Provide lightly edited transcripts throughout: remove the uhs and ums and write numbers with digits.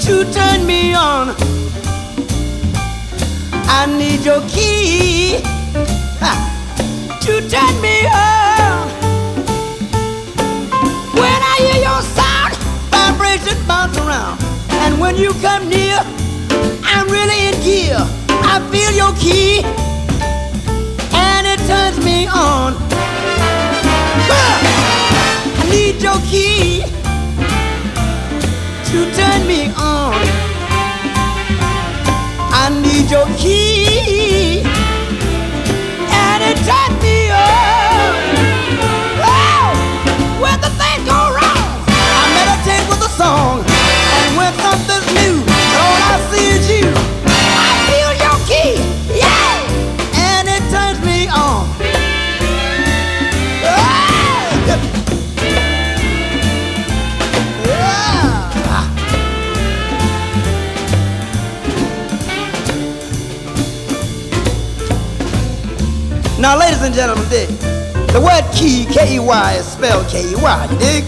to turn me on. I need your key to turn me on. When I hear your sound, vibration bounce around. And when you come near, I'm really in gear. I feel your key, and it turns me on. I need your key to turn me on. I need your key, and it turns me on. Oh, when the things go wrong, I meditate with a song, and when something's new, all I see is you. I feel your key, yeah, and it turns me on. Now, ladies and gentlemen, dig. The word key, K-E-Y, is spelled K-E-Y, you dig?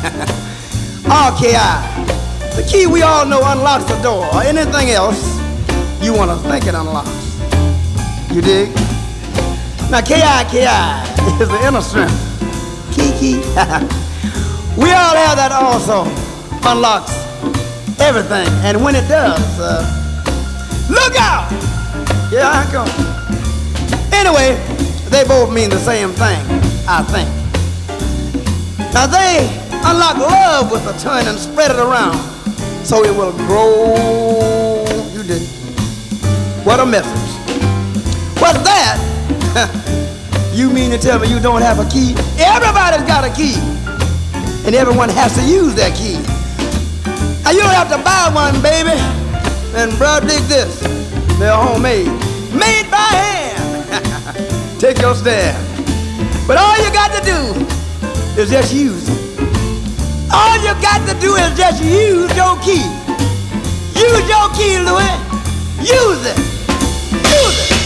R-K-I. The key we all know unlocks the door, or anything else you want to think it unlocks. You dig? Now, K-I is the inner strength. Key. We all have that also. Unlocks everything. And when it does, look out! Yeah, I come. Anyway, they both mean the same thing, I think. Now they unlock love with a turn and spread it around so it will grow. You did. What a message. What's that? You mean to tell me you don't have a key? Everybody's got a key, and everyone has to use that key. Now you don't have to buy one, baby. And bro, dig this. They're homemade. Made by hand. Take your stand. But all you got to do is just use it. All you got to do is just use your key. Use your key, Louis. Use it. Use it.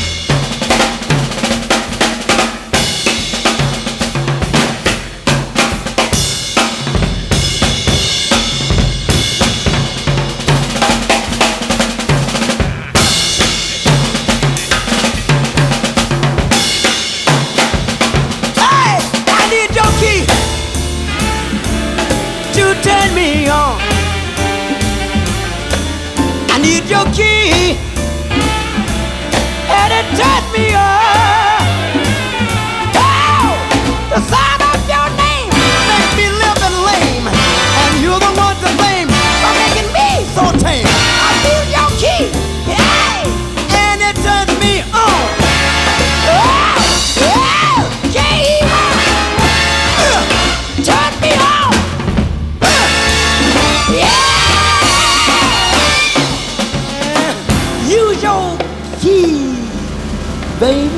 Turn me on. I need your key, and it turns me on. Oh, the sound of your name makes me live and lame, and you're the one to blame for making me so tame. I feel your key, hey, and it turns me on. Oh, K-E-Y, turn me on. Use your key, baby.